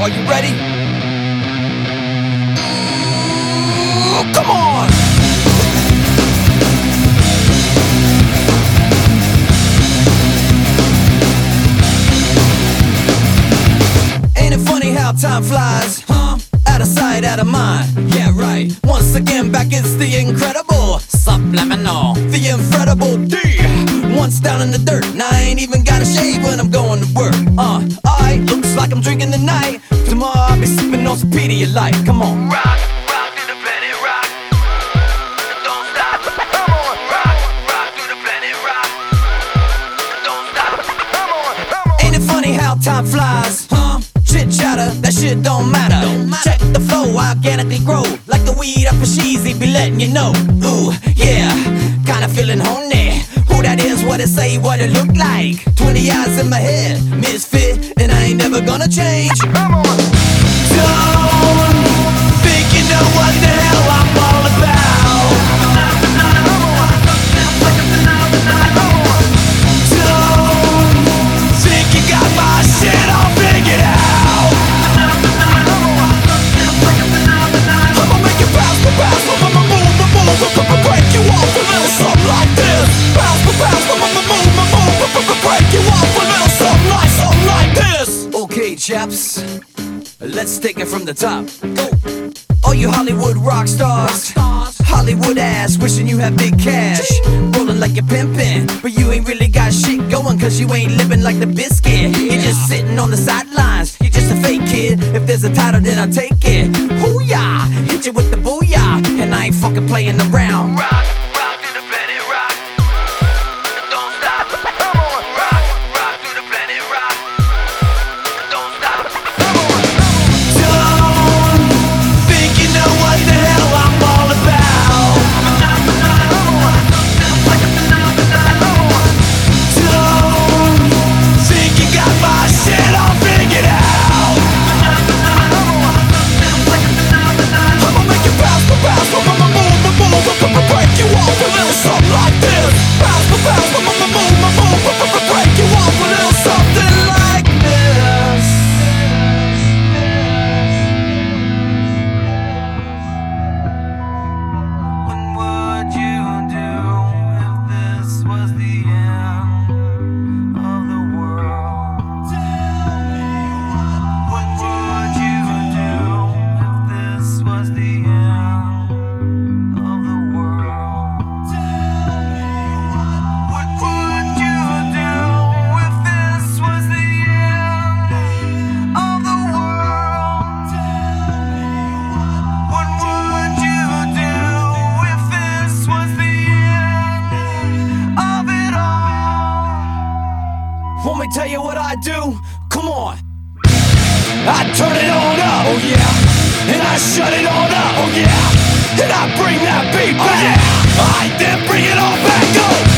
Are you ready? Ooh, come on! Ain't it funny how time flies, huh? Out of sight, out of mind. Yeah, right. Once again, back it's the incredible Subliminal, the incredible D. Once down in the dirt, and I ain't even got a shave when I'm going to work. Alright, looks like I'm drinking tonight. Tomorrow I'll be sipping on some Pedialyte. Come on. Rock, rock to the planet, rock. Don't stop. Come on. Rock, rock to the planet, rock. Don't stop. Come on, come on. Ain't it funny how time flies, huh? Chit chatter, that shit don't matter. Check the flow, I organically grow. Like the weed up for Sheezy, be letting you know. Ooh, yeah, kinda feeling horny. Who that is, what it say, what it look like. 20 eyes in my head, misfit, and I ain't never gonna change. Come on. Don't think you know what the hell I'm all about. Don't think you got my shit all figured out. I'ma make it bounce, bounce, I'ma move, break you off a little something like this. Bounce, I'ma move, break you off a little something like this. Okay, chaps, let's take it from the top. Go. All you Hollywood rock stars, Hollywood ass, wishing you had big cash. Rolling like you're pimpin', but you ain't really got shit going, cause you ain't living like the biscuit. You're just sitting on the sidelines, you're just a fake kid. If there's a title, then I'll take it. Hoo-yah, hit you with the booyah, and I ain't fucking playing around. Rock, rock to the planet, rock. Don't stop. Come on. Rock, rock to the planet, rock. Don't stop. Come on. Don't think you know what the hell I'm all about. Don't think you got my shit all figured out. I'ma make it bounce, I'ma move, break you off a little something like this. Bounce, I'ma move, break you off a little something like this. What would you do if this was the end of the world? Tell me what would you do if this was the end of the world? Tell me what would you do if this was the end of the world? Tell me what would you do if this was the end of it all? Want me to tell you what I do? Come on. I turn it on up, oh yeah. And I shut it on up, oh yeah. And I bring that beat back, I then bring it all back up.